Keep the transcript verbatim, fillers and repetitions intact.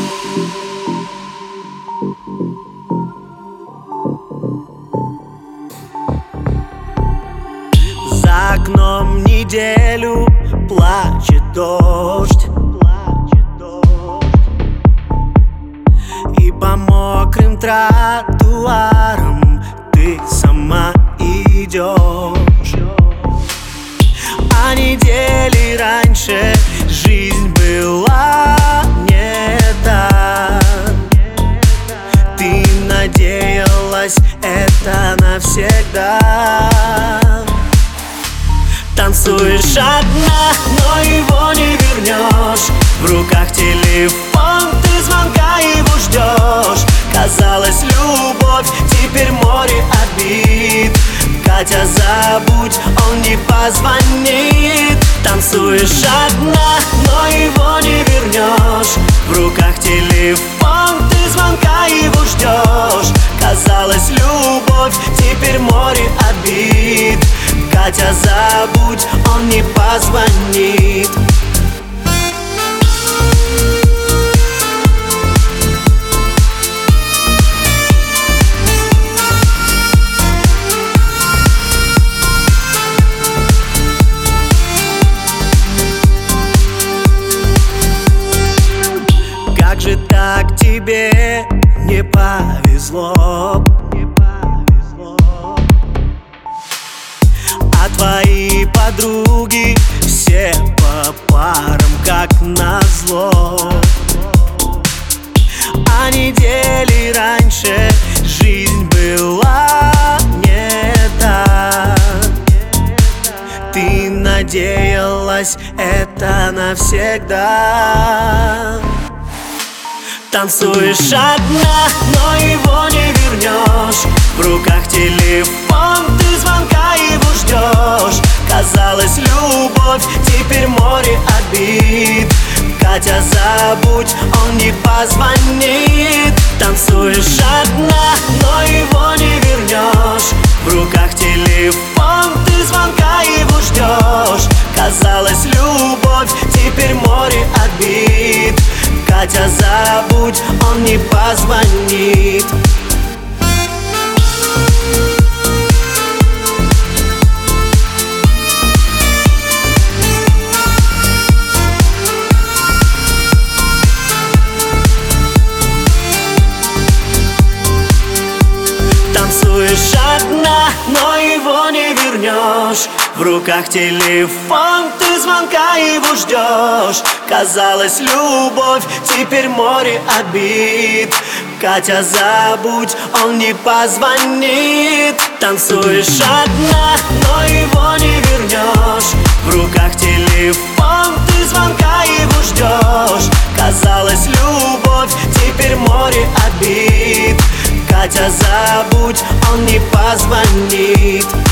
За окном неделю плачет дождь, и по мокрым тротуарам ты сама идешь. А недели раньше жизнь была не так. Ты надеялась, это навсегда. Танцуешь одна, но его не вернешь. В руках телефон, ты звонка его ждешь. Казалось, любовь, теперь море обид. Катя, забудь, он не позвонит. Танцуешь одна, но его не вернешь. В руках телефон, ты звонка его ждешь. Казалось, любовь, теперь море обид. Катя, забудь, он не позвонит. Как же так тебе не повезло? А твои подруги все по парам, как назло. А недели раньше жизнь была не так. Ты надеялась, это навсегда. Танцуешь одна, но его не вернешь. В руках телефон, ты звонка его ждешь. Казалось, любовь, теперь море обид. Катя, забудь, он не позвонит. Танцуешь одна, но его не вернешь. В руках телефон, ты звонка его ждешь. Казалось, любовь, теперь море обид. Катя, забудь, он не позвонит. Танцуешь одна, но его не вернешь. В руках телефон, ты звонка его ждешь. Казалось, любовь, теперь море обид. Катя, забудь, он не позвонит. Танцуешь одна, но его не вернешь. В руках телефон, ты звонка его ждешь. Казалось, любовь, теперь море обид. Катя, забудь, он не позвонит.